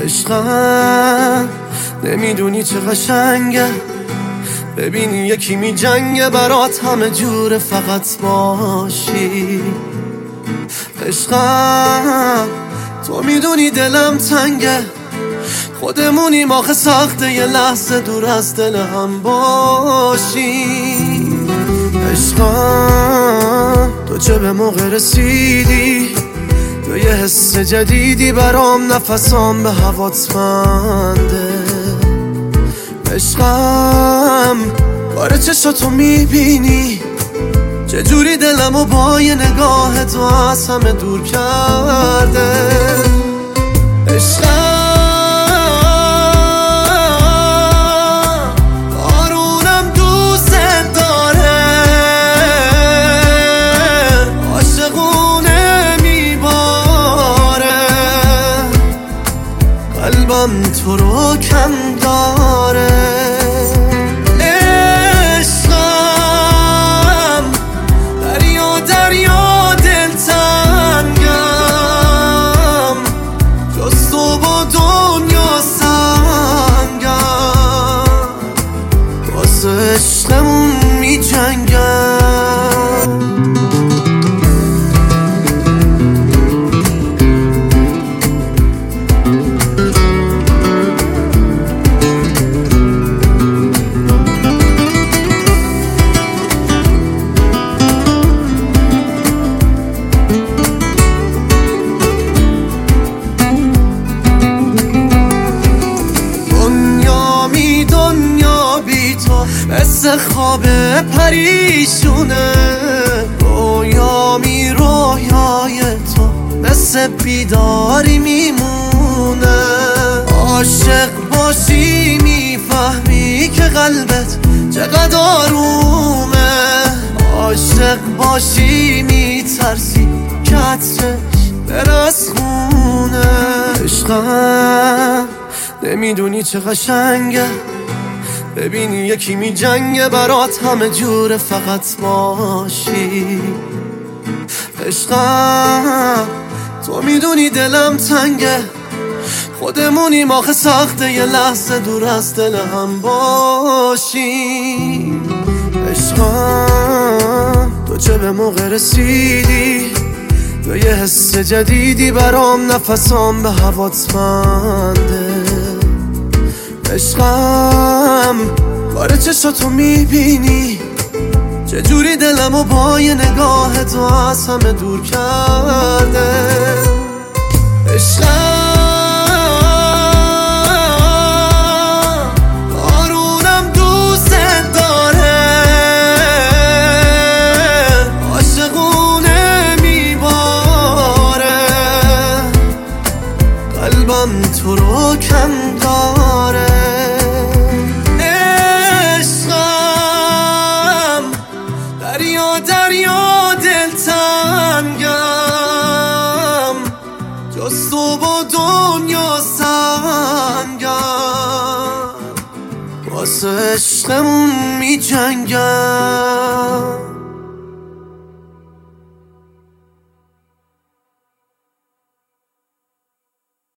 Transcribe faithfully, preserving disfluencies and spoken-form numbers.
عشقم نمیدونی چه قشنگه، ببینی یکی می جنگه برات همه جوره فقط باشی. عشقم تو میدونی دلم تنگه، خودمونیم آخه سخته یه لحظه دور از دل هم باشی. عشقم تو چه به موقع رسیدی، تو یه حس جدیدی برام، نفسام به هوات بنده. عشقم کار چشاتو میبینی، چجوری دلمو با یه نگاه تو از همه دور کرده. عشقم بارونم دوست داره، عاشقونه میباره، قلبم تو رو کم داره. عشقمون می جنگم، دنیا می دنیا بی تو مثل خواب پریشونه، رویا می رویای تو مثل بیداری میمونه. عاشق باشی میفهمی که قلبت چقدر آرومه، عاشق باشی میترسی که عطرش بره از خونه. عشقم نمیدونی چه قشنگه، ببینی یکی می جنگه برات همه جوره فقط باشی. عشقم تو میدونی دلم تنگه، خودمونیم آخه سخته یه لحظه دور از دل هم باشی. عشقم تو چه به موقع رسیدی، تو یه حس جدیدی برام، نفسام به هوات بنده. عشقم کار چشاتو میبینی، چجوری دلمو با یه نگاه تو از همه دور کرده. عشقم بارونم دوست داره، عاشقونه میباره، قلبم تو رو کم داره. دریا دریا دلتنگم، جز تو با دنیا سنگم، واسه عشقمون می جنگم.